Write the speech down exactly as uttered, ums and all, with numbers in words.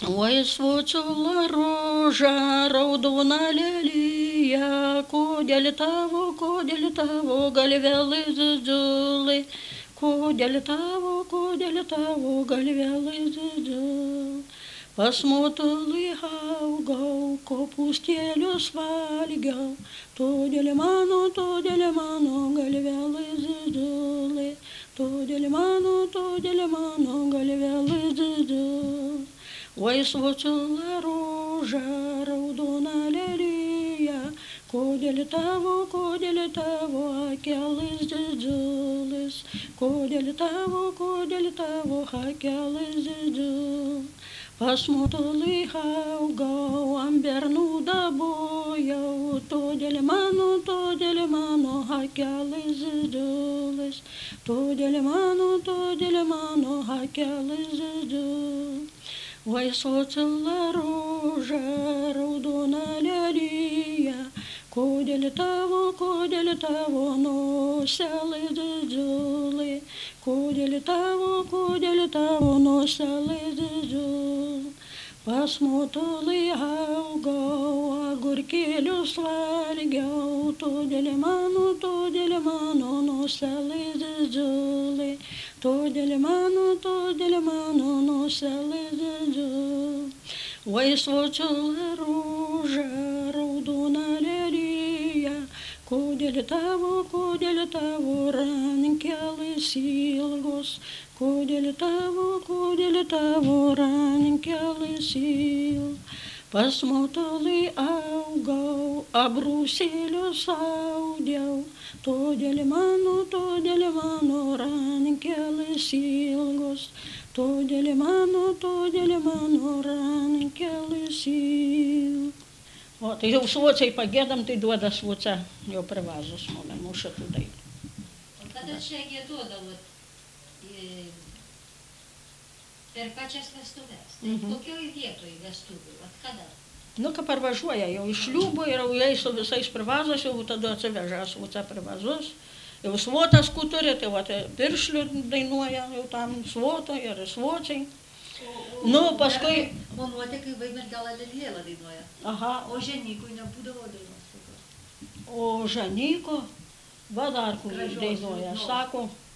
Oi, svocula roža, raudona lelija, kodėl tavo, kodėl tavo galvelai didžiuliai, kodėl tavo, kodėl tavo galvelai didžiuliai. Pas motulį augau, kopūstėlius valgiau, todėl mano, todėl mano galvelai didžiuliai, todėl mano, todėl mano galvelai didžiuliai. Oi, svocula roža, raudona lelija, kodėl tavo, kodėl tavo akelis didžiulis, kodėl tavo, kodėl tavo akelis didžiulis. Pas motulį augau, ant bernų dabojau, todėl mano, todėl mano akelis didžiulis, todėl mano, todėl mano akelis didžiulis. Oi, svocula roža, raudona lelija, kodėl tavo, kodėl tavo noselai didžiuliai, kodėl tavo, kodėl tavo noselai didžiuliai. Pas motulį augau, agurkėlius valgiau, todėl mano, todėl mano noselai didžiuliai, todėl mano, todėl mano noselai didžiuliai. Oi, svocula roža, raudona lelija, kodėl tavo, kodėl tavo rankelės ilgos, kodėl tavo, kodėl tavo rankelės ilgos. Pas motulį augau, abrūsėlius audiau, todėl mano, todėl mano rankelės ilgos, todėl mano, todėl mano rankelės ilgos. O, tai jau svociai pagėdam, tai duoda svoca jau privazus mane, mūsų šitų dainų. O kada čia gėduodavot per pačias vestuves? Tai Mhm. kokioj vietoj vestuvių? Vat kada? Nu, kai parvažiuoja jau iš liūbo ir jau jai su visais privazas, jau tada atsiveža svoca privazus. Jau svotas kuturė, tai va, piršlių dainuoja jau tam svotai ir svociai. O, Nu, paskui... O nuotekai Vaimergelą Lelėlą dainuoja. Aha, O ženykui nebūdavo dainos tokios. o Žanyko, va dar kur Gražios dainuoja, liūdnos. sako,